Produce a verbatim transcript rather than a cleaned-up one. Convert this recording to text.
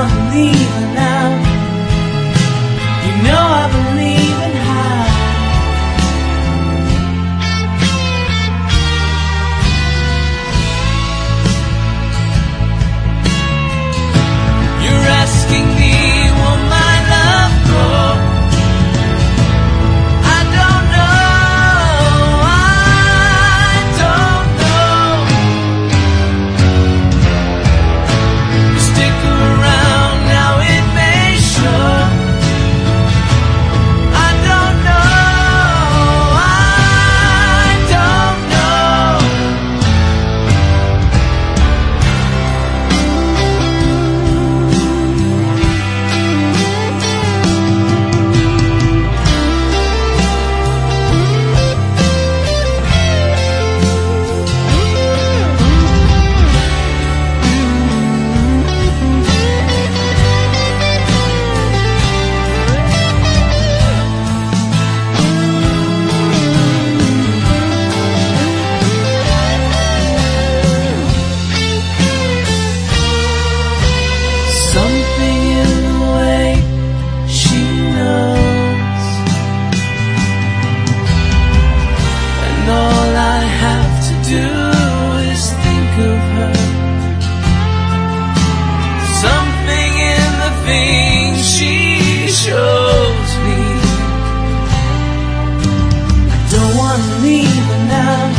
believe her now. You know I believe in how. You're asking me, will my love grow? I don't know, I don't know. Stick around, now it may show. I don't know, I don't know. Something in the way she knows, and all I have to do is think of her. Something in the things she shows me. I don't wanna leave her now.